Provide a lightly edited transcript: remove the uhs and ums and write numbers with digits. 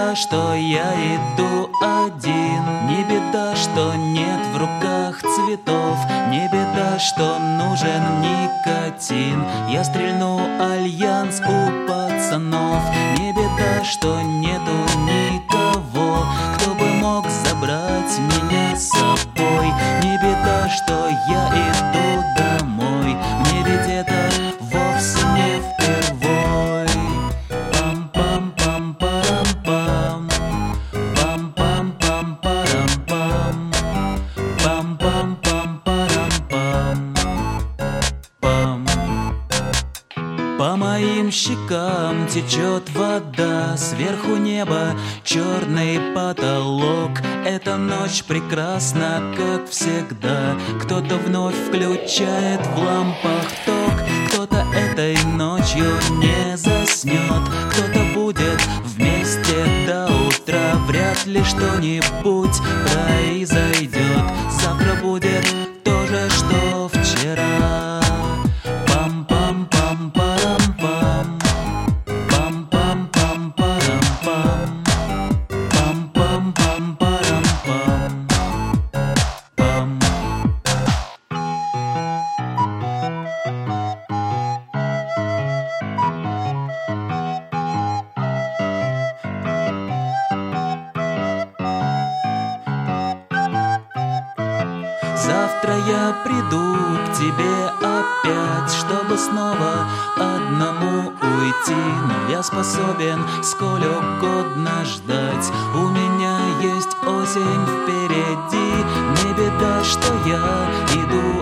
беда, что я иду один, не беда, что нет в руках цветов, не беда, что нужен никотин. Я стрельну альянс у пацанов. Не беда, что нету никого, кто бы мог забрать меня с собой. Не беда, что я иду домой, мне ведь это вовсе не впервой. Пам-пам-пам-парам-пам, пам-пам-пам-парам-пам, пам-пам-пам-парам-пам. По моим щекам течет вода, сверху небо, черный потолок. Эта ночь прекрасна, как всегда. Кто-то вновь включает в лампах ток, кто-то этой ночью не заснет, кто-то будет вместе до утра. Вряд ли что-нибудь произойдет, завтра будет то же, что вчера. Пам-пам-пам-парам-пам, пам-пам-пам-парам-пам, пам-пам-пам-парам-пам, пам. Завтра я приду к тебе опять, чтобы снова одному уйти. Но я способен сколь угодно ждать, у меня есть осень впереди. Не беда, что я иду